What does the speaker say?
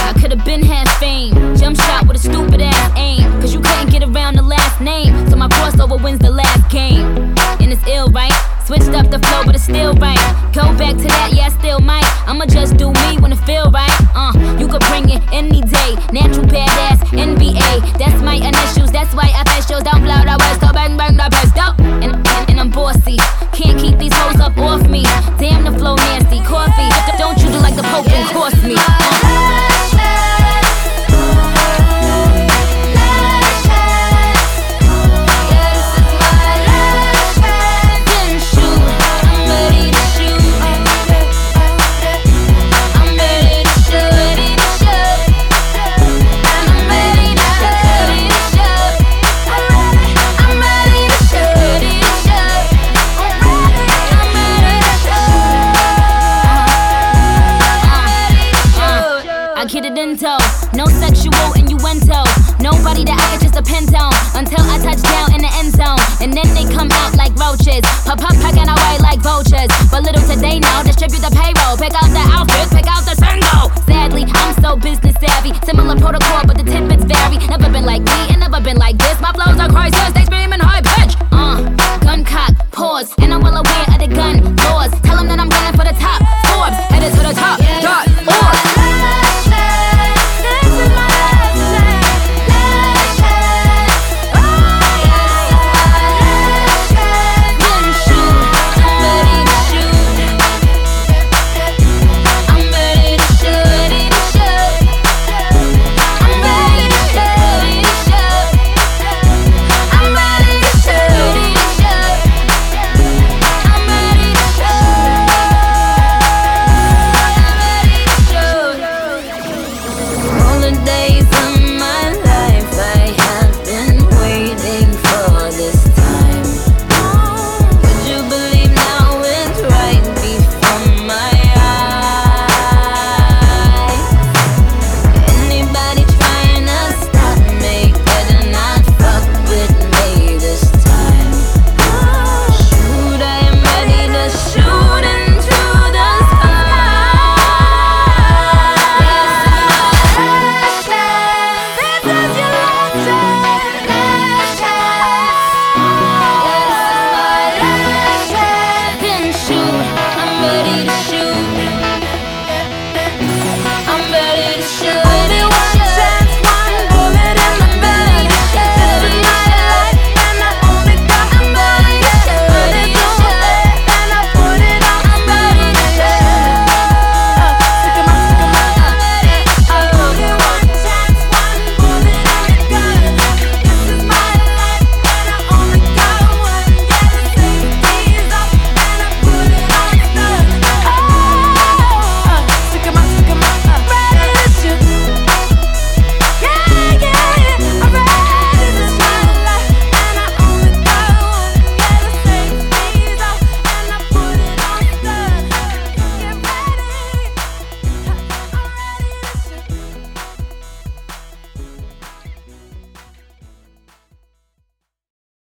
I could've been half fame. Jump shot with a stupid ass aim. Cause you couldn't get around the last name. So my crossover wins the last game. And it's ill, right? Switched up the flow, but it's still right. Go back to that, yeah, I still might. I'ma just do me when it feel right. You could bring it any day. Natural badass, NBA. That's my initials, that's why I face shows. Don't blow the words, so bang bang the pistol. And I'm bossy. Can't keep these hoes up off me. Damn, the flow nasty. Coffee, don't you do like the Pope and cross me. No sexual innuendo. Nobody that I could just depend on until I touch down in the end zone. And then they come out like roaches. Pop packing away like vultures. But little did they know, distribute the payroll. Pick out the outfit, pick out the single.